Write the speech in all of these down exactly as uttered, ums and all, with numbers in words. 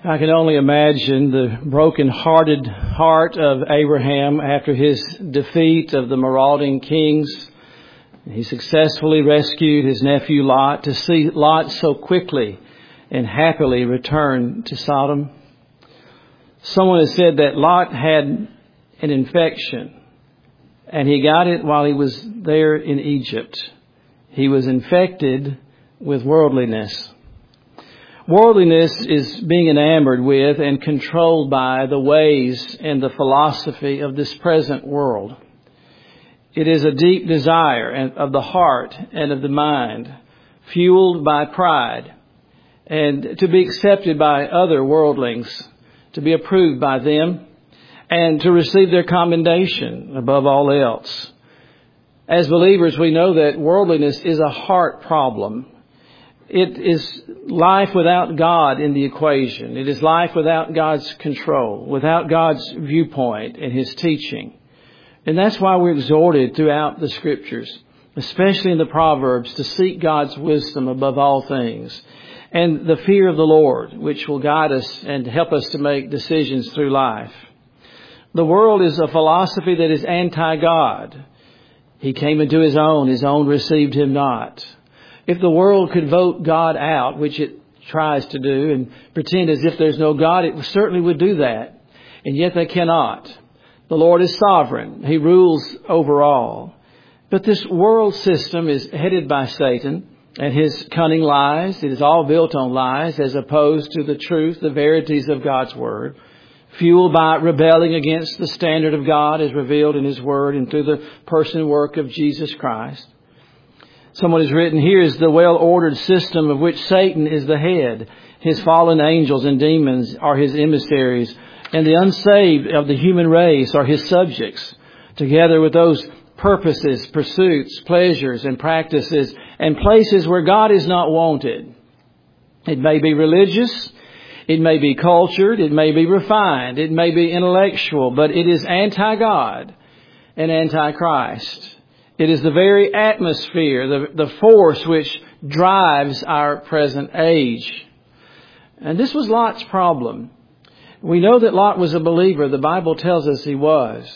I can only imagine the broken-hearted heart of Abraham after his defeat of the marauding kings. He successfully rescued his nephew Lot, to see Lot so quickly and happily return to Sodom. Someone has said that Lot had an infection, and he got it while he was there in Egypt. He was infected with worldliness. Worldliness is being enamored with and controlled by the ways and the philosophy of this present world. It is a deep desire of the heart and of the mind, fueled by pride, and to be accepted by other worldlings, to be approved by them, and to receive their commendation above all else. As believers, we know that worldliness is a heart problem. It is life without God in the equation. It is life without God's control, without God's viewpoint and His teaching. And that's why we're exhorted throughout the Scriptures, especially in the Proverbs, to seek God's wisdom above all things, and the fear of the Lord, which will guide us and help us to make decisions through life. The world is a philosophy that is anti-God. He came into His own, His own received Him not. If the world could vote God out, which it tries to do, and pretend as if there's no God, it certainly would do that. And yet they cannot. The Lord is sovereign. He rules over all. But this world system is headed by Satan and his cunning lies. It is all built on lies as opposed to the truth, the verities of God's Word, fueled by rebelling against the standard of God as revealed in His Word and through the person and work of Jesus Christ. Someone has written, here is the well-ordered system of which Satan is the head. His fallen angels and demons are his emissaries, and the unsaved of the human race are his subjects, together with those purposes, pursuits, pleasures, and practices, and places where God is not wanted. It may be religious, it may be cultured, it may be refined, it may be intellectual, but it is anti-God and anti-Christ. It is the very atmosphere, the, the force which drives our present age. And this was Lot's problem. We know that Lot was a believer. The Bible tells us he was.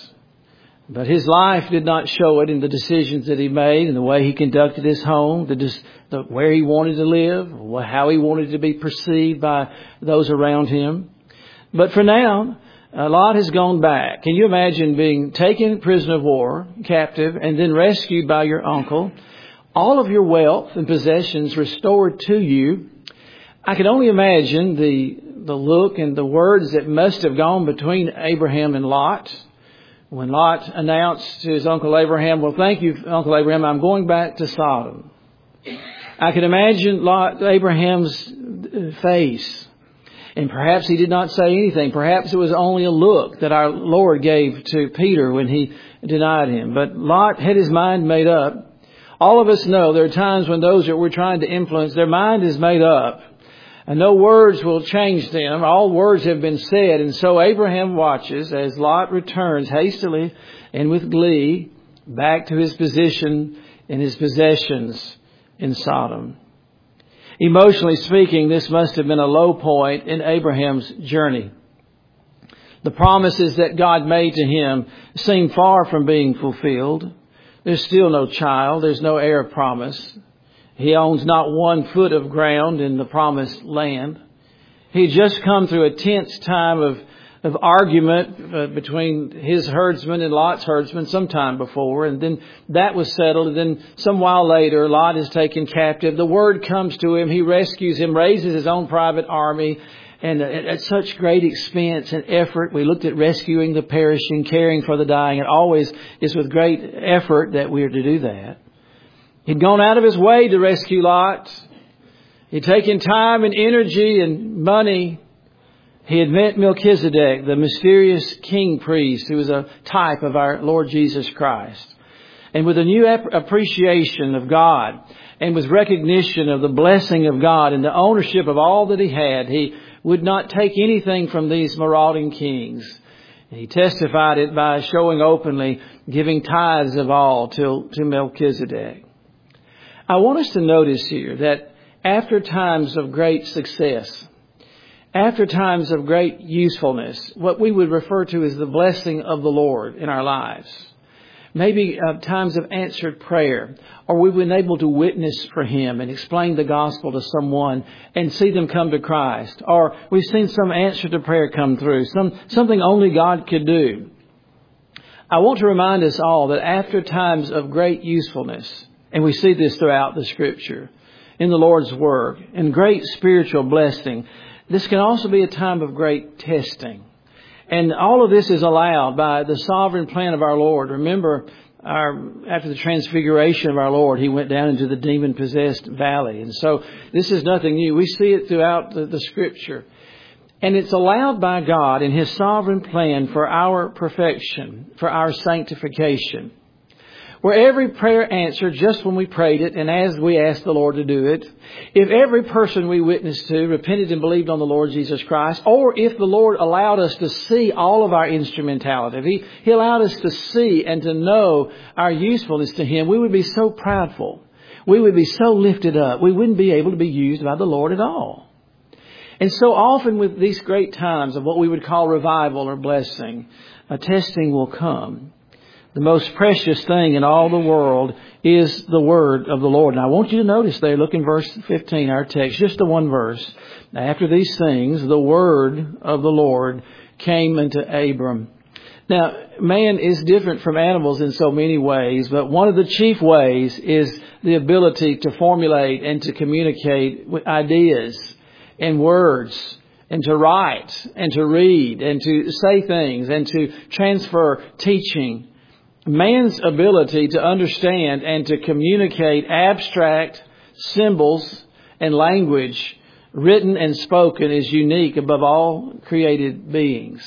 But his life did not show it in the decisions that he made, in the way he conducted his home, the, the where he wanted to live, how he wanted to be perceived by those around him. But for now, Uh, Lot has gone back. Can you imagine being taken prisoner of war, captive, and then rescued by your uncle? All of your wealth and possessions restored to you. I can only imagine the the look and the words that must have gone between Abraham and Lot. When Lot announced to his uncle Abraham, well, thank you, Uncle Abraham, I'm going back to Sodom. I can imagine Lot, Abraham's face. And perhaps he did not say anything. Perhaps it was only a look that our Lord gave to Peter when he denied him. But Lot had his mind made up. All of us know there are times when those that we're trying to influence, their mind is made up. And no words will change them. All words have been said. And so Abraham watches as Lot returns hastily and with glee back to his position and his possessions in Sodom. Emotionally speaking, this must have been a low point in Abraham's journey. The promises that God made to him seem far from being fulfilled. There's still no child. There's no heir of promise. He owns not one foot of ground in the promised land. He had just come through a tense time of of argument uh, between his herdsmen and Lot's herdsmen sometime before. And then that was settled. And then some while later, Lot is taken captive. The word comes to him. He rescues him, raises his own private army. And at such great expense and effort, we looked at rescuing the perishing, caring for the dying. It always is with great effort that we are to do that. He'd gone out of his way to rescue Lot. He'd taken time and energy and money. He had met Melchizedek, the mysterious king priest, who was a type of our Lord Jesus Christ. And with a new ap- appreciation of God and with recognition of the blessing of God and the ownership of all that he had, he would not take anything from these marauding kings. He testified it by showing openly, giving tithes of all to, to Melchizedek. I want us to notice here that after times of great success, after times of great usefulness, what we would refer to as the blessing of the Lord in our lives. Maybe uh, times of answered prayer, or we've been able to witness for Him and explain the gospel to someone and see them come to Christ. Or we've seen some answer to prayer come through, some something only God could do. I want to remind us all that after times of great usefulness, and we see this throughout the Scripture, in the Lord's Word, and great spiritual blessing, this can also be a time of great testing. And all of this is allowed by the sovereign plan of our Lord. Remember, our, after the transfiguration of our Lord, He went down into the demon-possessed valley. And so this is nothing new. We see it throughout the, the Scripture. And it's allowed by God in His sovereign plan for our perfection, for our sanctification. Were every prayer answered just when we prayed it and as we asked the Lord to do it? If every person we witnessed to repented and believed on the Lord Jesus Christ, or if the Lord allowed us to see all of our instrumentality, if He, he allowed us to see and to know our usefulness to Him, we would be so proudful. We would be so lifted up. We wouldn't be able to be used by the Lord at all. And so often with these great times of what we would call revival or blessing, a testing will come. The most precious thing in all the world is the word of the Lord. And I want you to notice there, look in verse fifteen, our text, just the one verse. After these things, the word of the Lord came unto Abram. Now, man is different from animals in so many ways, but one of the chief ways is the ability to formulate and to communicate ideas and words, and to write, and to read, and to say things, and to transfer teaching. Man's ability to understand and to communicate abstract symbols and language, written and spoken, is unique above all created beings,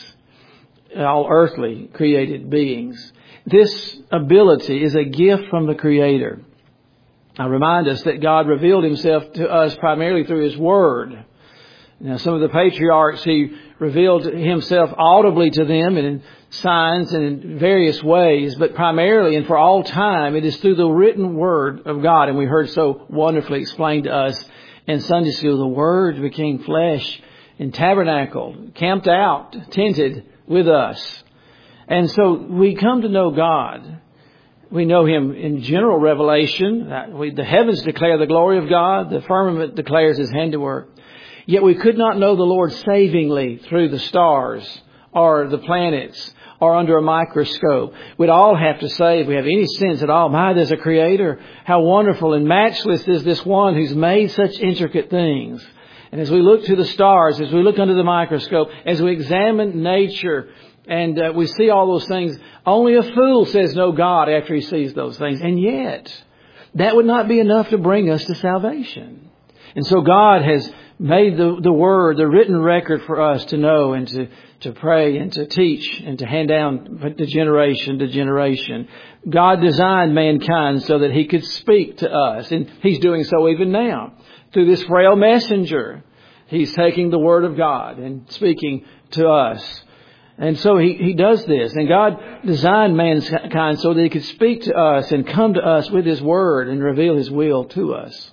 all earthly created beings. This ability is a gift from the Creator. I remind us that God revealed Himself to us primarily through His Word. Now, some of the patriarchs, He revealed Himself audibly to them and in signs and in various ways, but primarily and for all time, it is through the written Word of God. And we heard so wonderfully explained to us in Sunday school, the Word became flesh and tabernacled, camped out, tented with us. And so we come to know God. We know Him in general revelation. We, the heavens declare the glory of God. The firmament declares His handiwork. Yet we could not know the Lord savingly through the stars or the planets or under a microscope. We'd all have to say, if we have any sense at all, my, there's a Creator. How wonderful and matchless is this one who's made such intricate things. And as we look to the stars, as we look under the microscope, as we examine nature, and uh, we see all those things, only a fool says no God after he sees those things. And yet, that would not be enough to bring us to salvation. And so God has made the, the Word, the written record for us to know and to, to pray and to teach and to hand down to generation to generation. God designed mankind so that He could speak to us. And He's doing so even now. Through this frail messenger, He's taking the Word of God and speaking to us. And so he, he does this. And God designed mankind so that He could speak to us and come to us with His Word and reveal His will to us.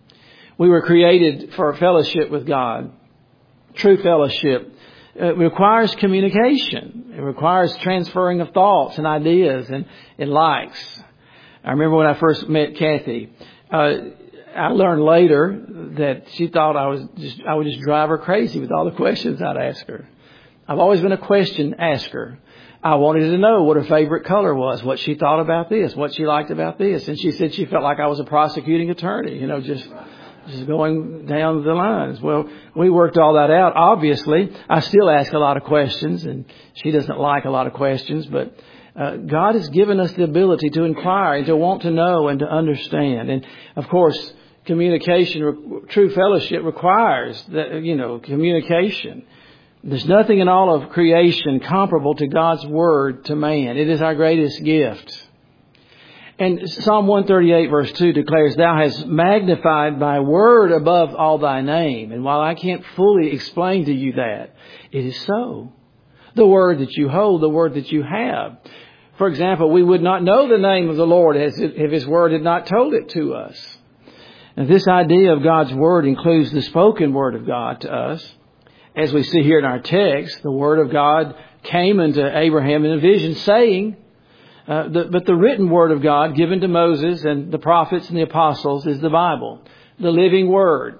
We were created for fellowship with God. True fellowship. It requires communication. It requires transferring of thoughts and ideas and, and likes. I remember when I first met Kathy, uh, I learned later that she thought I was just, I would just drive her crazy with all the questions I'd ask her. I've always been a question asker. I wanted to know what her favorite color was, what she thought about this, what she liked about this. And she said she felt like I was a prosecuting attorney, you know, just... Just going down the lines. Well, we worked all that out. Obviously, I still ask a lot of questions, and she doesn't like a lot of questions. But uh, God has given us the ability to inquire and to want to know and to understand. And, of course, communication, true fellowship requires that, you know, communication. There's nothing in all of creation comparable to God's Word to man. It is our greatest gift. And Psalm one thirty-eight verse two declares, Thou hast magnified Thy word above all Thy name. And while I can't fully explain to you that, it is so. The word that you hold, the word that you have. For example, we would not know the name of the Lord as if His word had not told it to us. And this idea of God's word includes the spoken word of God to us. As we see here in our text, the Word of God came unto Abraham in a vision saying, uh, the, but the written Word of God given to Moses and the prophets and the apostles is the Bible, the living Word.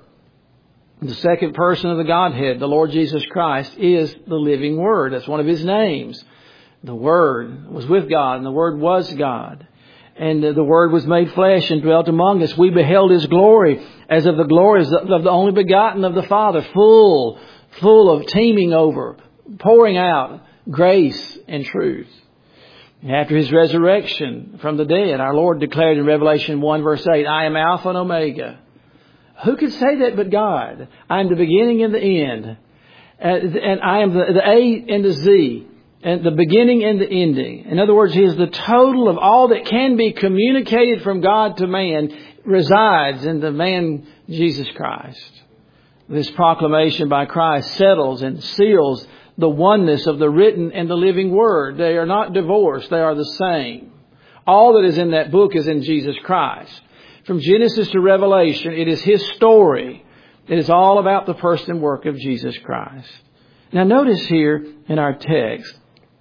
The second person of the Godhead, the Lord Jesus Christ, is the living Word. That's one of His names. The Word was with God and the Word was God. And the Word was made flesh and dwelt among us. We beheld His glory as of the glories of the only begotten of the Father, full, full of teeming over, pouring out grace and truth. After His resurrection from the dead, our Lord declared in Revelation one verse eight, I am Alpha and Omega. Who could say that but God? I am the beginning and the end. And I am the, the A and the Z. And the beginning and the ending. In other words, He is the total of all that can be communicated from God to man resides in the man Jesus Christ. This proclamation by Christ settles and seals the oneness of the written and the living Word. They are not divorced. They are the same. All that is in that book is in Jesus Christ. From Genesis to Revelation, it is His story. It is all about the person and work of Jesus Christ. Now notice here in our text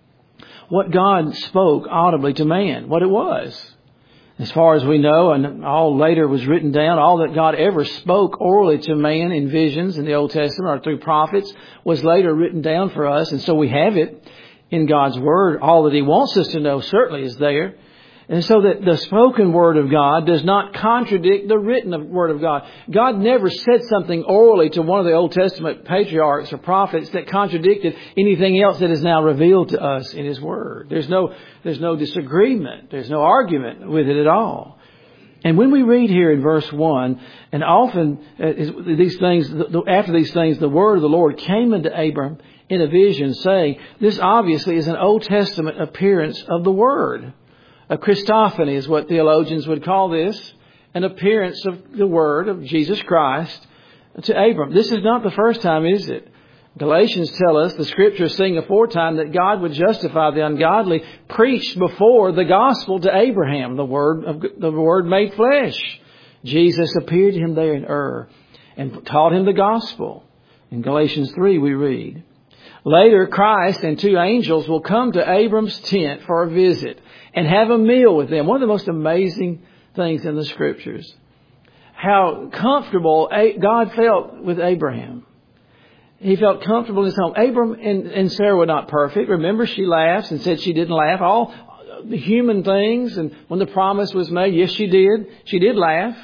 what God spoke audibly to man, what it was. As far as we know, and all later was written down, all that God ever spoke orally to man in visions in the Old Testament or through prophets was later written down for us. And so we have it in God's Word. All that He wants us to know certainly is there. And so that the spoken Word of God does not contradict the written Word of God. God never said something orally to one of the Old Testament patriarchs or prophets that contradicted anything else that is now revealed to us in His Word. There's no, there's no disagreement. There's no argument with it at all. And when we read here in verse one, and often uh, these things, after these things, the word of the Lord came unto Abram in a vision saying, this obviously is an Old Testament appearance of the Word. A Christophany is what theologians would call this, an appearance of the Word of Jesus Christ to Abram. This is not the first time, is it? Galatians tell us, the Scriptures sing aforetime, that God would justify the ungodly, preached before the gospel to Abraham, the Word of the Word made flesh. Jesus appeared to him there in Ur and taught him the gospel. In Galatians three we read, later Christ and two angels will come to Abram's tent for a visit and have a meal with them. One of the most amazing things in the Scriptures. How comfortable God felt with Abraham. He felt comfortable in his home. Abram and, and Sarah were not perfect. Remember, she laughs and said she didn't laugh. All the human things. And when the promise was made, yes, she did. She did laugh.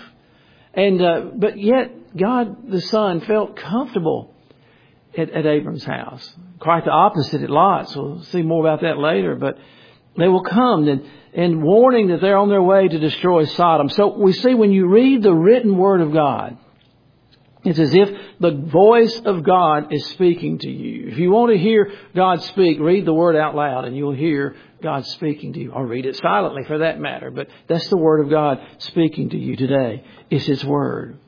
And uh, but yet, God the Son felt comfortable at, at Abram's house. Quite the opposite at Lot's. We'll see more about that later. But they will come and, and warning that they're on their way to destroy Sodom. So we see when you read the written Word of God, it's as if the voice of God is speaking to you. If you want to hear God speak, read the Word out loud and you'll hear God speaking to you. Or read it silently for that matter. But that's the Word of God speaking to you today. It's His Word.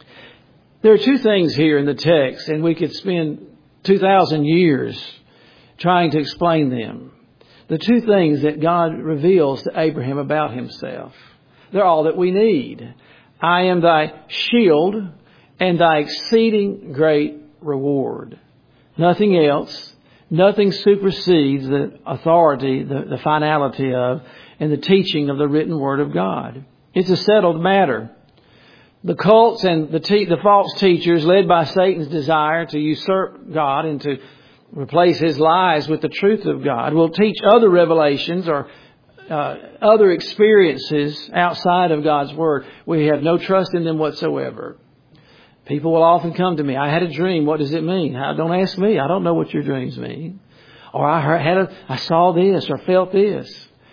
There are two things here in the text, and we could spend two thousand years trying to explain them. The two things that God reveals to Abraham about Himself. They're all that we need. I am thy shield and thy exceeding great reward. Nothing else, nothing supersedes the authority, the, the finality of, and the teaching of the written Word of God. It's a settled matter. The cults and the, te- the false teachers, led by Satan's desire to usurp God and to replace his lies with the truth of God, will teach other revelations or uh, other experiences outside of God's Word. We have no trust in them whatsoever. People will often come to me. I had a dream. What does it mean? Don't ask me. I don't know what your dreams mean. Or I heard, had a, I saw this or felt this.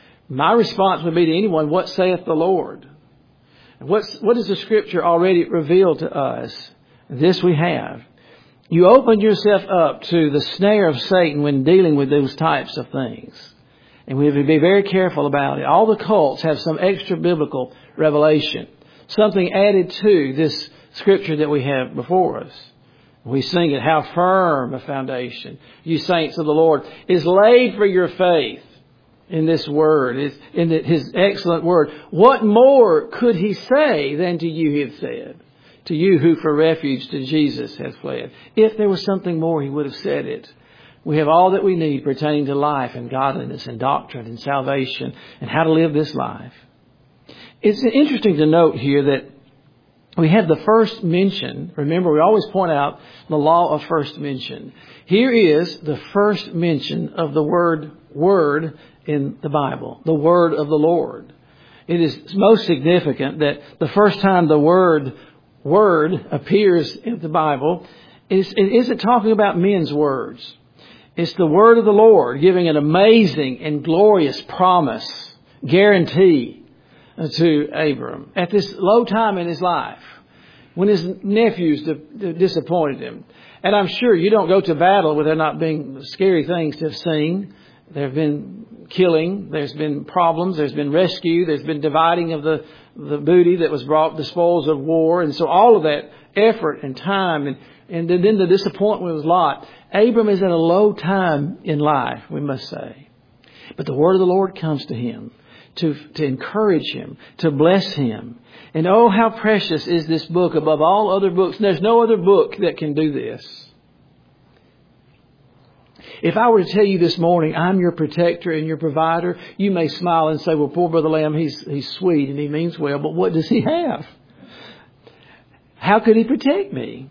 My response would be to anyone, what saith the Lord? What's, what does the Scripture already reveal to us? This we have. You open yourself up to the snare of Satan when dealing with those types of things. And we have to be very careful about it. All the cults have some extra biblical revelation. Something added to this Scripture that we have before us. We sing it, how firm a foundation, you saints of the Lord, is laid for your faith in this Word, in His excellent Word. What more could He say than to you He hath said? to you who for refuge to Jesus has fled. If there was something more, he would have said it. We have all that we need pertaining to life and godliness and doctrine and salvation and how to live this life. It's interesting to note here that we have the first mention. Remember, we always point out the law of first mention. Here is the first mention of the word word in the Bible, the word of the Lord. It is most significant that the first time the word word appears in the Bible, it isn't talking about men's words. It's the word of the Lord giving an amazing and glorious promise, guarantee to Abram at this low time in his life when his nephews disappointed him. And I'm sure you don't go to battle where there not being scary things to have seen. There have been killing. There's been problems. There's been rescue. There's been dividing of the, the booty that was brought, the spoils of war. And so all of that effort and time and, and then the disappointment with Lot. Abram is at a low time in life, we must say. But the word of the Lord comes to him to, to encourage him, to bless him. And oh, how precious is this book above all other books. And there's no other book that can do this. If I were to tell you this morning, I'm your protector and your provider, you may smile and say, well, poor Brother Lamb, he's, he's sweet and he means well, but what does he have? How could he protect me?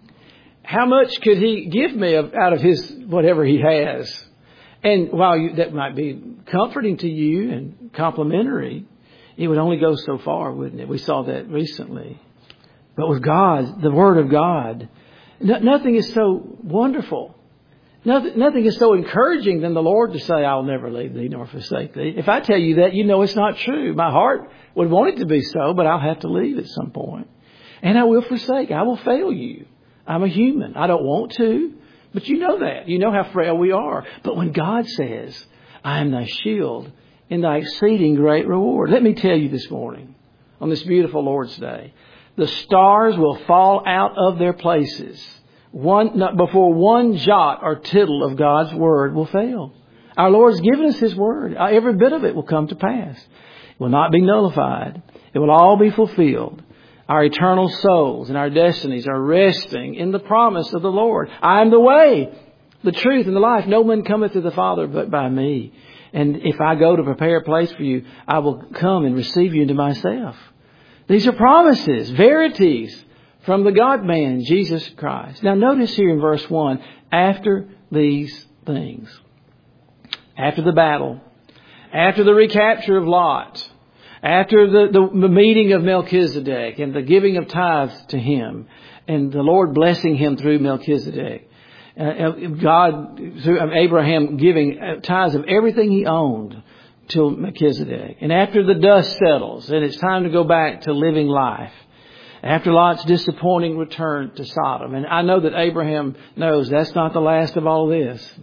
How much could he give me of, out of his, whatever he has? And while you, that might be comforting to you and complimentary, it would only go so far, wouldn't it? We saw that recently. But with God, the Word of God, no, nothing is so wonderful. Nothing, nothing is so encouraging than the Lord to say, I'll never leave thee nor forsake thee. If I tell you that, you know it's not true. My heart would want it to be so, but I'll have to leave at some point. And I will forsake. I will fail you. I'm a human. I don't want to, but you know that. You know how frail we are. But when God says, I am thy shield and thy exceeding great reward. Let me tell you this morning, on this beautiful Lord's Day, the stars will fall out of their places one not before one jot or tittle of God's word will fail. Our Lord's given us His word. Every bit of it will come to pass. It will not be nullified. It will all be fulfilled. Our eternal souls and our destinies are resting in the promise of the Lord. I am the way, the truth, and the life. No man cometh to the Father but by me. And if I go to prepare a place for you, I will come and receive you into myself. These are promises, verities from the God-man, Jesus Christ. Now notice here in verse one, after these things, after the battle, after the recapture of Lot, after the, the meeting of Melchizedek and the giving of tithes to him, and the Lord blessing him through Melchizedek, uh, God, through Abraham giving tithes of everything he owned to Melchizedek, and after the dust settles and it's time to go back to living life, after Lot's disappointing return to Sodom. And I know that Abraham knows that's not the last of all this.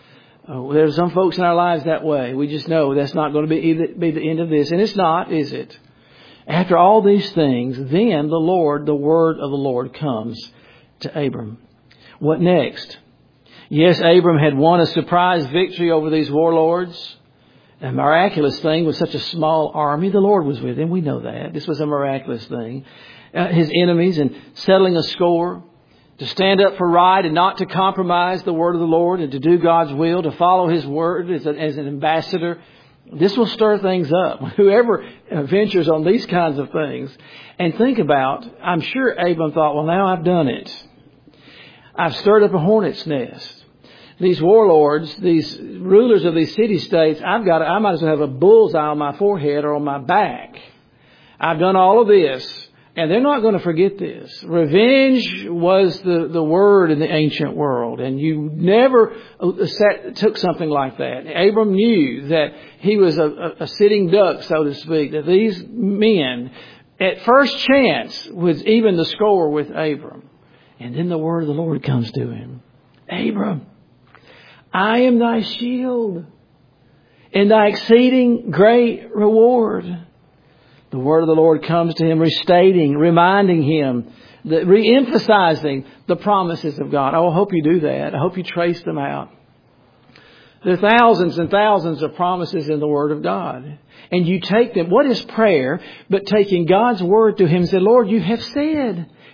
Oh, there's some folks in our lives that way. We just know that's not going to be, either, be the end of this. And it's not, is it? After all these things, then the Lord, the word of the Lord comes to Abram. What next? Yes, Abram had won a surprise victory over these warlords. A miraculous thing with such a small army. The Lord was with him. We know that. This was a miraculous thing. Uh, his enemies and settling a score. To stand up for right and not to compromise the word of the Lord and to do God's will, to follow His word as, a, as an ambassador. This will stir things up. Whoever ventures on these kinds of things. And think about, I'm sure Abram thought, well, now I've done it. I've stirred up a hornet's nest. These warlords, these rulers of these city-states, I've got, I might as well have a bullseye on my forehead or on my back. I've done all of this. And they're not going to forget this. Revenge was the, the word in the ancient world. And you never sat, took something like that. Abram knew that he was a, a sitting duck, so to speak. That these men, at first chance, was even the score with Abram. And then the word of the Lord comes to him. Abram, I am thy shield and thy exceeding great reward. The word of the Lord comes to him, restating, reminding him, the, re-emphasizing the promises of God. Oh, I hope you do that. I hope you trace them out. There are thousands and thousands of promises in the Word of God. And you take them. What is prayer but taking God's Word to Him and say, Lord, you have said.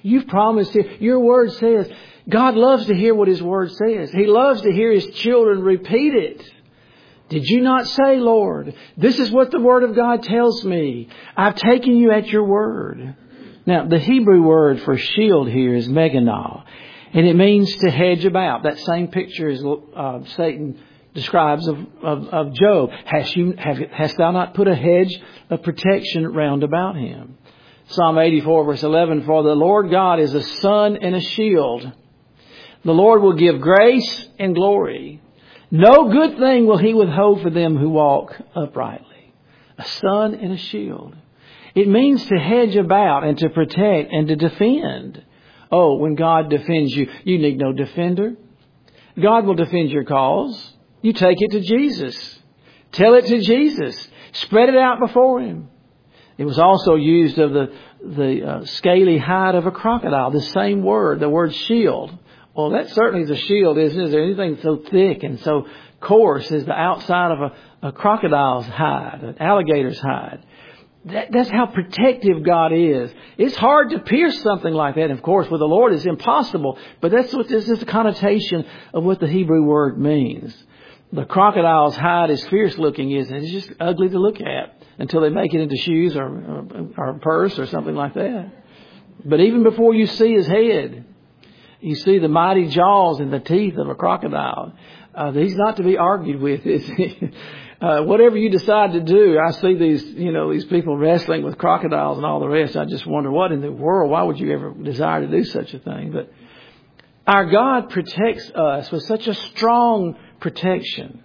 You've promised it. Your Word says. God loves to hear what His Word says. He loves to hear His children repeat it. Did you not say, Lord, this is what the Word of God tells me. I've taken you at your word. Now, the Hebrew word for shield here is meganah, and it means to hedge about. That same picture as uh, Satan describes of, of, of Job. Hast, you, have, hast thou not put a hedge of protection round about him? Psalm eighty-four, verse eleven, for the Lord God is a sun and a shield. The Lord will give grace and glory. No good thing will He withhold for them who walk uprightly. A sun and a shield. It means to hedge about and to protect and to defend. Oh, when God defends you, you need no defender. God will defend your cause. You take it to Jesus. Tell it to Jesus. Spread it out before Him. It was also used of the, the uh, scaly hide of a crocodile. The same word, the word shield. Well, that certainly is a shield, isn't it? Is there anything so thick and so coarse as the outside of a, a crocodile's hide, an alligator's hide? That, that's how protective God is. It's hard to pierce something like that. Of course, with the Lord, it's impossible. But that's what this is the connotation of what the Hebrew word means. The crocodile's hide is fierce looking, isn't it? It's just ugly to look at until they make it into shoes or, or, or a purse or something like that. But even before you see his head, you see the mighty jaws and the teeth of a crocodile. Uh, he's not to be argued with, is he? Uh, whatever you decide to do, I see these, you know, these people wrestling with crocodiles and all the rest. I just wonder, what in the world? Why would you ever desire to do such a thing? But our God protects us with such a strong protection,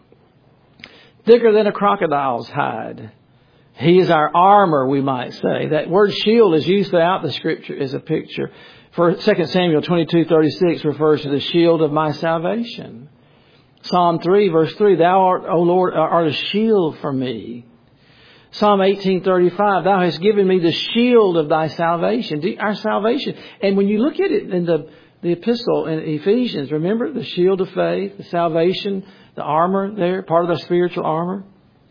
thicker than a crocodile's hide. He is our armor, we might say. That word shield is used throughout the Scripture as a picture. For Second Samuel twenty-two thirty-six refers to the shield of my salvation. Psalm three, verse three, Thou art, O Lord, art a shield for me. Psalm eighteen thirty-five, Thou hast given me the shield of Thy salvation, our salvation. And when you look at it in the, the epistle in Ephesians, remember the shield of faith, the salvation, the armor there, part of the spiritual armor.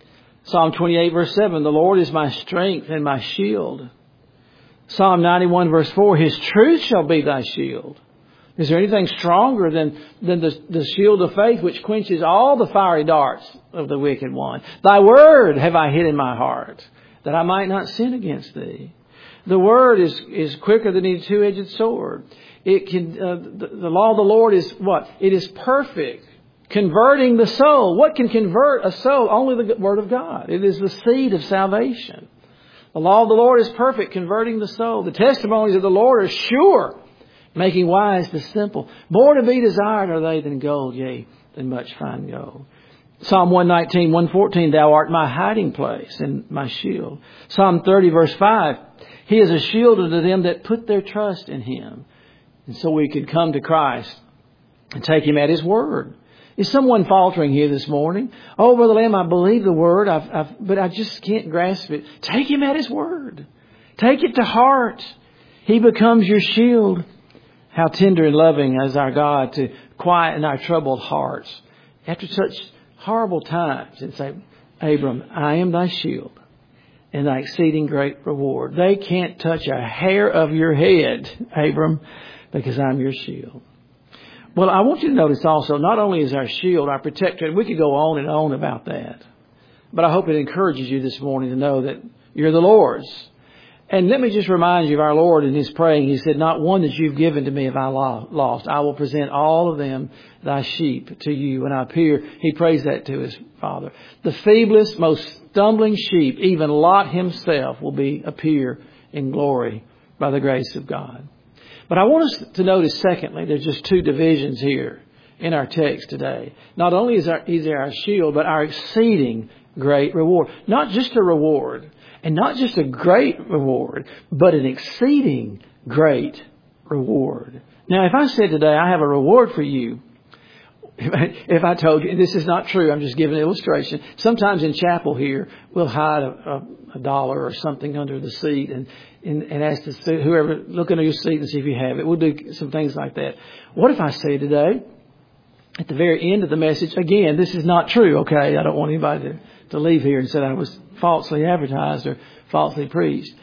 Psalm twenty-eight, verse seven, The Lord is my strength and my shield. Psalm ninety-one, verse four, His truth shall be thy shield. Is there anything stronger than, than the, the shield of faith which quenches all the fiery darts of the wicked one? Thy word have I hid in my heart, that I might not sin against thee. The word is, is quicker than any two-edged sword. It can, uh, the, the law of the Lord is what? It is perfect, converting the soul. What can convert a soul? Only the word of God. It is the seed of salvation. The law of the Lord is perfect, converting the soul. The testimonies of the Lord are sure, making wise the simple. More to be desired are they than gold, yea, than much fine gold. Psalm one nineteen, one fourteen, Thou art my hiding place and my shield. Psalm thirty, verse five, He is a shield unto them that put their trust in Him. And so we could come to Christ and take Him at His word. Is someone faltering here this morning? Oh, Brother Lamb, I believe the word, I've, I've, but I just can't grasp it. Take Him at His word. Take it to heart. He becomes your shield. How tender and loving is our God to quieten our troubled hearts after such horrible times and say, Abram, I am thy shield and thy exceeding great reward. They can't touch a hair of your head, Abram, because I'm your shield. Well, I want you to notice also, not only is our shield our protector, and we could go on and on about that, but I hope it encourages you this morning to know that you're the Lord's. And let me just remind you of our Lord in His praying. He said, not one that you've given to me have I lost. I will present all of them, thy sheep, to you when I appear. He prays that to His Father. The feeblest, most stumbling sheep, even Lot himself, will be appear in glory by the grace of God. But I want us to notice, secondly, there's just two divisions here in our text today. Not only is our, is our shield, but our exceeding great reward. Not just a reward, and not just a great reward, but an exceeding great reward. Now, if I said today, I have a reward for you, if I, if I told you, and this is not true, I'm just giving an illustration. Sometimes in chapel here, we'll hide a, a, a dollar or something under the seat and, and, and ask the, whoever, look under your seat and see if you have it. We'll do some things like that. What if I say today, at the very end of the message, again, this is not true, okay? I don't want anybody to, to leave here and say I was falsely advertised or falsely preached.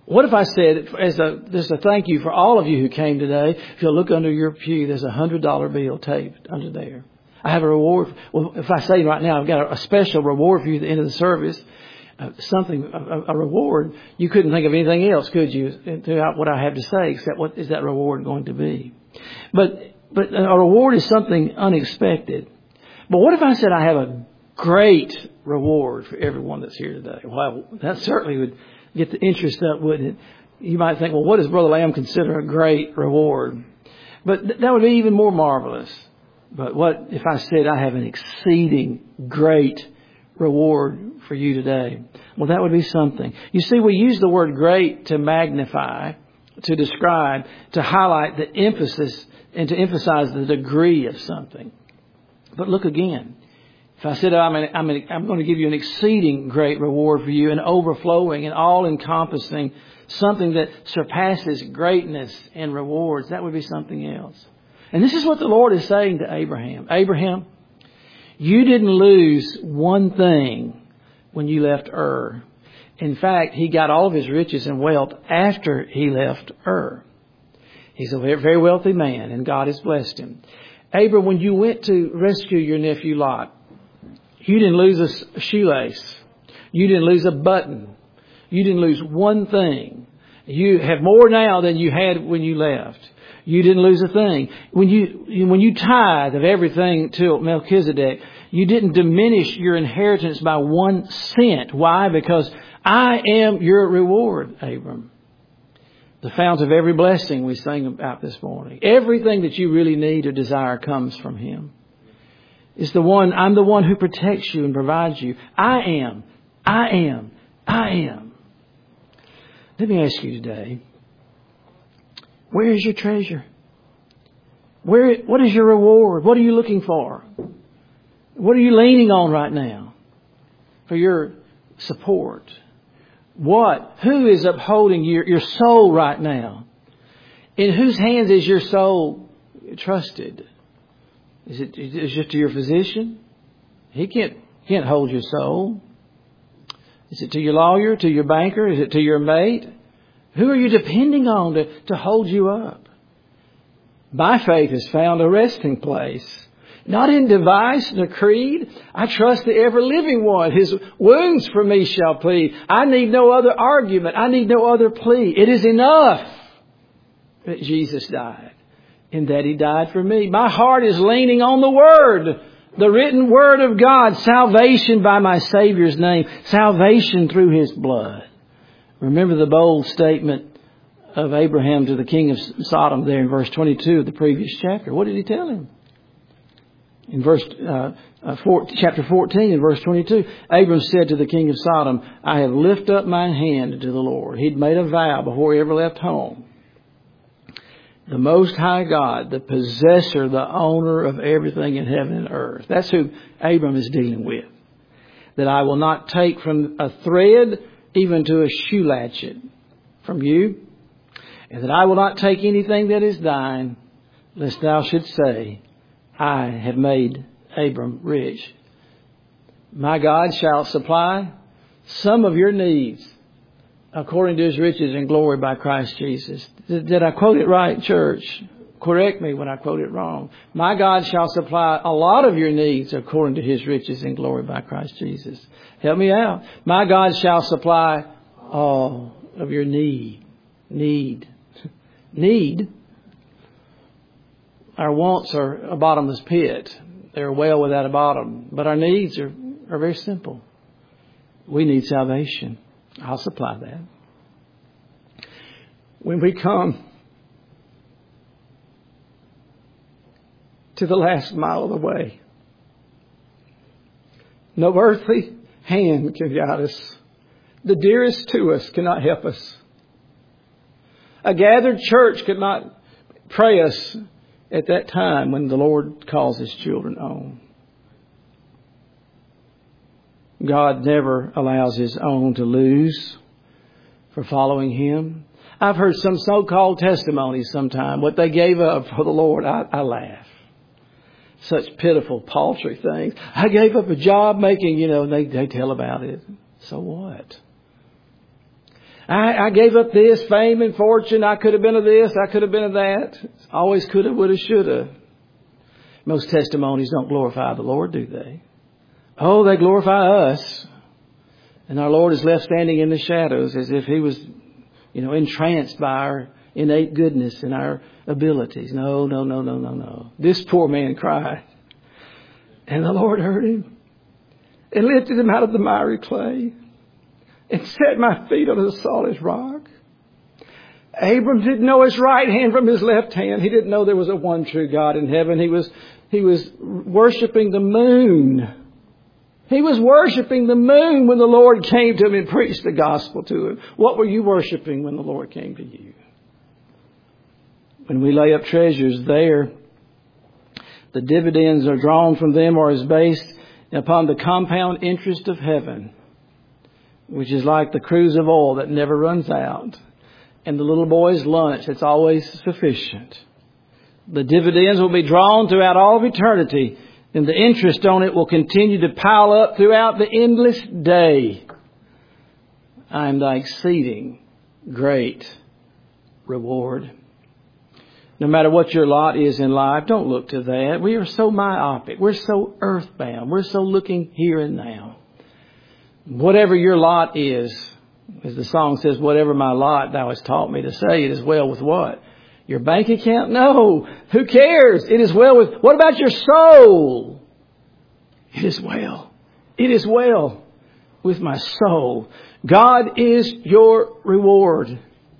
What if I said, as a, just a thank you for all of you who came today, if you'll look under your pew, there's a hundred dollar bill taped under there. I have a reward. Well, if I say right now, I've got a, a special reward for you at the end of the service, uh, something, a, a reward, you couldn't think of anything else, could you, throughout what I have to say, except what is that reward going to be? But, but a reward is something unexpected. But what if I said I have a great reward for everyone that's here today? Well, that certainly would get the interest up, wouldn't it? You might think, well, what does Brother Lamb consider a great reward? But th- that would be even more marvelous. But what if I said I have an exceeding great reward for you today? Well, that would be something. You see, we use the word great to magnify, to describe, to highlight the emphasis and to emphasize the degree of something. But look again. If I said I'm, an, I'm, an, I'm going to give you an exceeding great reward for you, an overflowing and all-encompassing, something that surpasses greatness and rewards, that would be something else. And this is what the Lord is saying to Abraham. Abraham, you didn't lose one thing when you left Ur. In fact, he got all of his riches and wealth after he left Ur. He's a very wealthy man, and God has blessed him. Abram, when you went to rescue your nephew Lot, you didn't lose a shoelace. You didn't lose a button. You didn't lose one thing. You have more now than you had when you left. You didn't lose a thing. When you when you tithe of everything to Melchizedek, you didn't diminish your inheritance by one cent. Why? Because I am your reward, Abram. The fount of every blessing we sang about this morning. Everything that you really need or desire comes from Him. It's the one, I'm the one who protects you and provides you. I am, I am, I am. Let me ask you today, where is your treasure? Where, what is your reward? What are you looking for? What are you leaning on right now for your support? What? Who is upholding your, your soul right now? In whose hands is your soul trusted? Is it, is it to your physician? He can't, can't hold your soul. Is it to your lawyer, to your banker? Is it to your mate? Who are you depending on to, to hold you up? My faith has found a resting place. Not in device nor creed. I trust the ever-living one. His wounds for me shall plead. I need no other argument. I need no other plea. It is enough that Jesus died and that He died for me. My heart is leaning on the Word, the written Word of God. Salvation by my Savior's name. Salvation through His blood. Remember the bold statement of Abraham to the king of Sodom there in verse twenty-two of the previous chapter. What did he tell him? In verse uh, uh, four, chapter fourteen, in verse twenty-two, Abram said to the king of Sodom, I have lifted up mine hand to the Lord. He'd made a vow before he ever left home. The Most High God, the possessor, the owner of everything in heaven and earth. That's who Abram is dealing with. That I will not take from a thread even to a shoe latchet from you. And that I will not take anything that is thine, lest thou shouldst say, I have made Abram rich. My God shall supply some of your needs according to His riches and glory by Christ Jesus. Did, did I quote it right, church? Correct me when I quote it wrong. My God shall supply a lot of your needs according to His riches and glory by Christ Jesus. Help me out. My God shall supply all of your need. Need. Need. Our wants are a bottomless pit. They're a well without a bottom. But our needs are, are very simple. We need salvation. I'll supply that. When we come to the last mile of the way, no earthly hand can guide us. The dearest to us cannot help us. A gathered church could not pray us at that time when the Lord calls His children on. God never allows His own to lose for following Him. I've heard some so-called testimonies sometime. What they gave up for the Lord, I, I laugh. Such pitiful, paltry things. I gave up a job making, you know, they, they tell about it. So what? I, I gave up this, fame and fortune. I could have been of this. I could have been of that. Always could have, would have, should have. Most testimonies don't glorify the Lord, do they? Oh, they glorify us. And our Lord is left standing in the shadows as if He was, you know, entranced by our innate goodness and our abilities. No, no, no, no, no, no. This poor man cried. And the Lord heard him and lifted him out of the miry clay and set my feet on the solid rock. Abram didn't know his right hand from his left hand. He didn't know there was a one true God in heaven. He was, he was worshiping the moon. He was worshiping the moon when the Lord came to him and preached the gospel to him. What were you worshiping when the Lord came to you? When we lay up treasures there, the dividends are drawn from them or is based upon the compound interest of heaven, which is like the cruse of oil that never runs out, and the little boy's lunch that's always sufficient. The dividends will be drawn throughout all of eternity, and the interest on it will continue to pile up throughout the endless day. I am thy exceeding great reward. No matter what your lot is in life, don't look to that. We are so myopic. We're so earthbound. We're so looking here and now. Whatever your lot is, as the song says, whatever my lot thou hast taught me to say, it is well with what? Your bank account? No. Who cares? It is well with... What about your soul? It is well. It is well with my soul. God is your reward.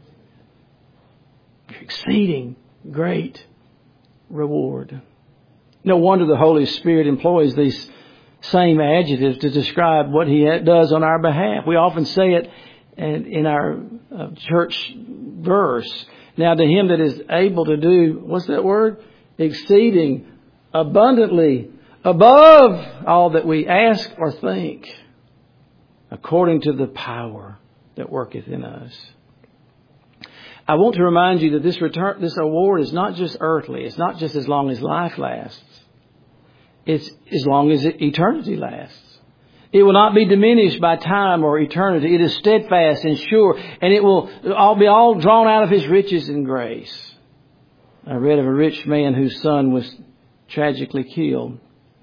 Your exceeding great reward. No wonder the Holy Spirit employs these same adjectives to describe what He does on our behalf. We often say it in our church verse. Now to Him that is able to do, what's that word? Exceeding, abundantly, above all that we ask or think, according to the power that worketh in us. I want to remind you that this return, this award is not just earthly. It's not just as long as life lasts. It's as long as eternity lasts. It will not be diminished by time or eternity. It is steadfast and sure, and it will all be all drawn out of His riches and grace. I read of a rich man whose son was tragically killed.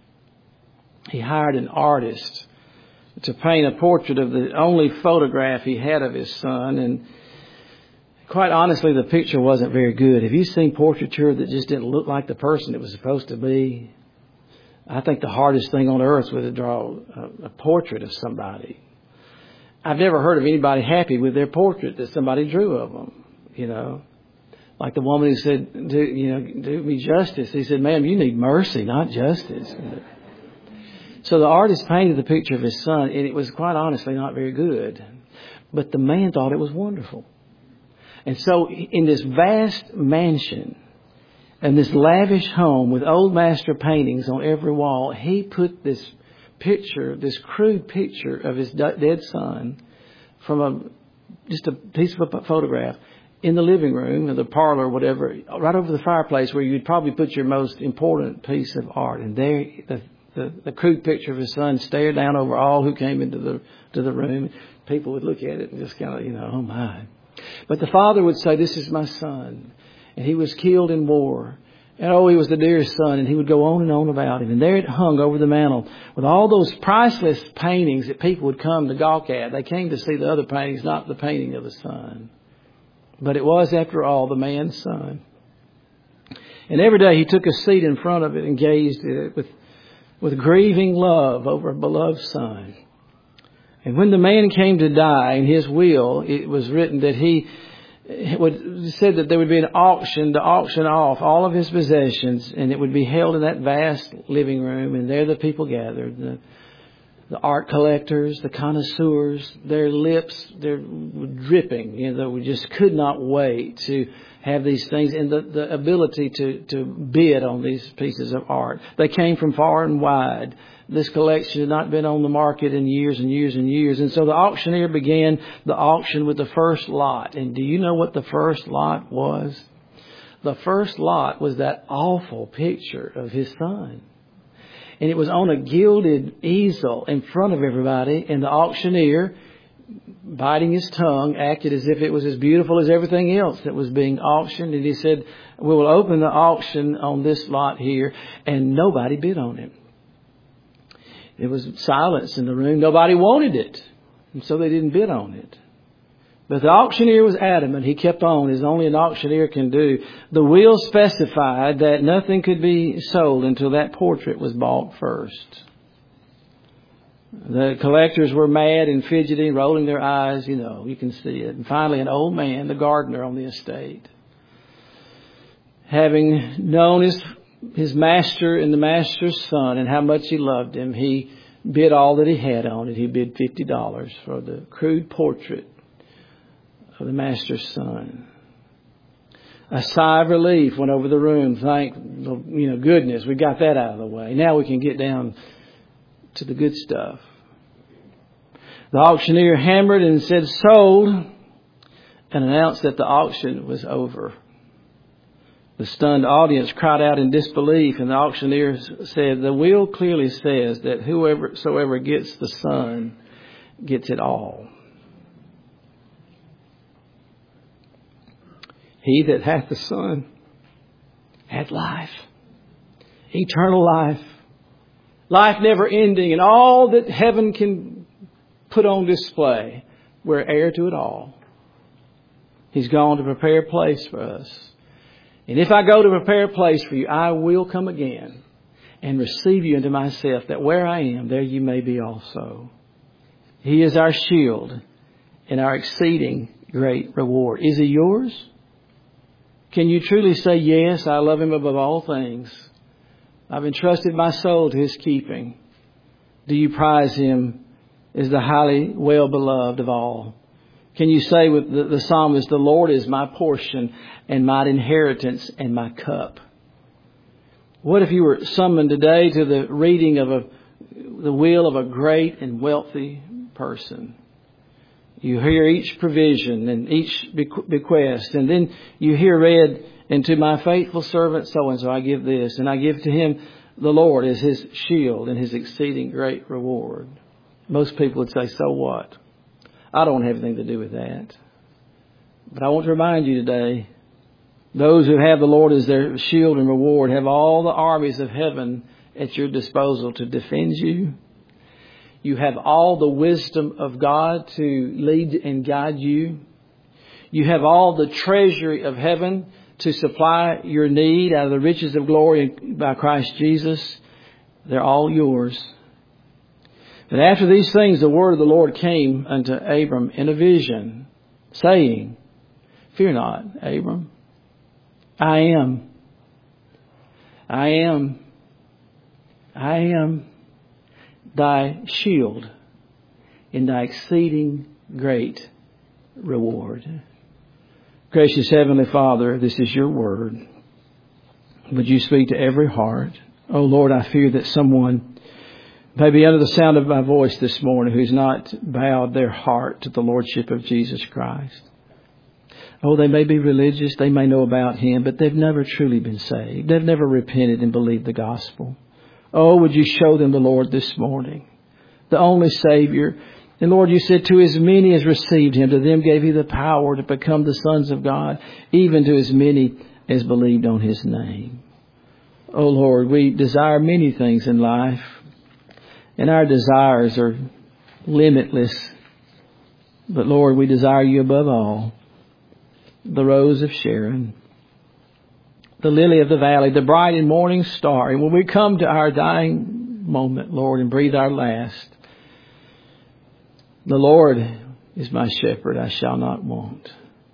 He hired an artist to paint a portrait of the only photograph he had of his son, and quite honestly, the picture wasn't very good. Have you seen portraiture that just didn't look like the person it was supposed to be? I think the hardest thing on earth was to draw a, a portrait of somebody. I've never heard of anybody happy with their portrait that somebody drew of them. You know, like the woman who said, do, you know, do me justice. He said, ma'am, you need mercy, not justice. So the artist painted the picture of his son, and it was quite honestly not very good. But the man thought it was wonderful. And so in this vast mansion and this lavish home with old master paintings on every wall, he put this picture, this crude picture of his dead son from a just a piece of a photograph in the living room or the parlor or whatever, right over the fireplace where you'd probably put your most important piece of art. And there the, the, the crude picture of his son stared down over all who came into the to the room. People would look at it and just kind of, you know, oh my. But the father would say, this is my son. And he was killed in war. And oh, he was the dearest son. And he would go on and on about him. And there it hung over the mantel with all those priceless paintings that people would come to gawk at. They came to see the other paintings, not the painting of the son. But it was, after all, the man's son. And every day he took a seat in front of it and gazed at it with, with grieving love over a beloved son. And when the man came to die, in his will, it was written that he it would, said that there would be an auction to auction off all of his possessions, and it would be held in that vast living room, and there the people gathered, the, the art collectors, the connoisseurs, their lips, they're dripping, you know, we just could not wait to have these things and the, the ability to, to bid on these pieces of art. They came from far and wide. This collection had not been on the market in years and years and years. And so the auctioneer began the auction with the first lot. And do you know what the first lot was? The first lot was that awful picture of his son. And it was on a gilded easel in front of everybody. And the auctioneer biting his tongue, acted as if it was as beautiful as everything else that was being auctioned. And he said, we will open the auction on this lot here. And nobody bid on it. It was silence in the room. Nobody wanted it. And so they didn't bid on it. But the auctioneer was adamant. He kept on, as only an auctioneer can do. The will specified that nothing could be sold until that portrait was bought first. The collectors were mad and fidgety, rolling their eyes. You know, you can see it. And finally, an old man, the gardener on the estate, having known his his master and the master's son and how much he loved him, he bid all that he had on it. He bid fifty dollars for the crude portrait of the master's son. A sigh of relief went over the room. Thank, you know, goodness, we got that out of the way. Now we can get down to the good stuff. The auctioneer hammered and said, sold, and announced that the auction was over. The stunned audience cried out in disbelief, and the auctioneer said, the will clearly says that whoever soever gets the Son gets it all. He that hath the Son hath life, eternal life, life never ending, and all that heaven can put on display. We're heir to it all. He's gone to prepare a place for us. And if I go to prepare a place for you, I will come again and receive you into myself, that where I am, there you may be also. He is our shield and our exceeding great reward. Is he yours? Can you truly say, yes, I love him above all things. I've entrusted my soul to his keeping. Do you prize him as the highly well-beloved of all? Can you say with the, the psalmist, the Lord is my portion and my inheritance and my cup? What if you were summoned today to the reading of a, the will of a great and wealthy person? You hear each provision and each bequest, and then you hear read, and to my faithful servant so-and-so I give this, and I give to him the Lord as his shield and his exceeding great reward. Most people would say, so what? I don't have anything to do with that. But I want to remind you today, those who have the Lord as their shield and reward have all the armies of heaven at your disposal to defend you. You have all the wisdom of God to lead and guide you. You have all the treasury of heaven to supply your need out of the riches of glory by Christ Jesus. They're all yours. But after these things, the word of the Lord came unto Abram in a vision, saying, fear not, Abram. I am. I am. I am thy shield in thy exceeding great reward. Gracious Heavenly Father, this is your word. Would you speak to every heart? Oh Lord, I fear that someone may be under the sound of my voice this morning who's not bowed their heart to the Lordship of Jesus Christ. Oh, they may be religious, they may know about him, but they've never truly been saved. They've never repented and believed the gospel. Oh, would you show them the Lord this morning, the only Savior. And Lord, you said to as many as received him, to them gave he the power to become the sons of God, even to as many as believed on his name. Oh Lord, we desire many things in life, and our desires are limitless. But Lord, we desire you above all. The rose of Sharon, the lily of the valley, the bright and morning star. And when we come to our dying moment, Lord, and breathe our last, the Lord is my shepherd, I shall not want.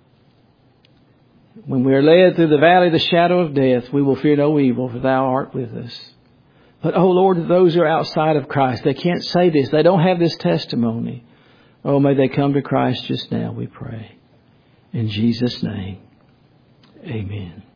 When we are led through the valley of the shadow of death, we will fear no evil, for thou art with us. But, oh Lord, those who are outside of Christ, they can't say this. They don't have this testimony. Oh, may they come to Christ just now, we pray. In Jesus' name, amen.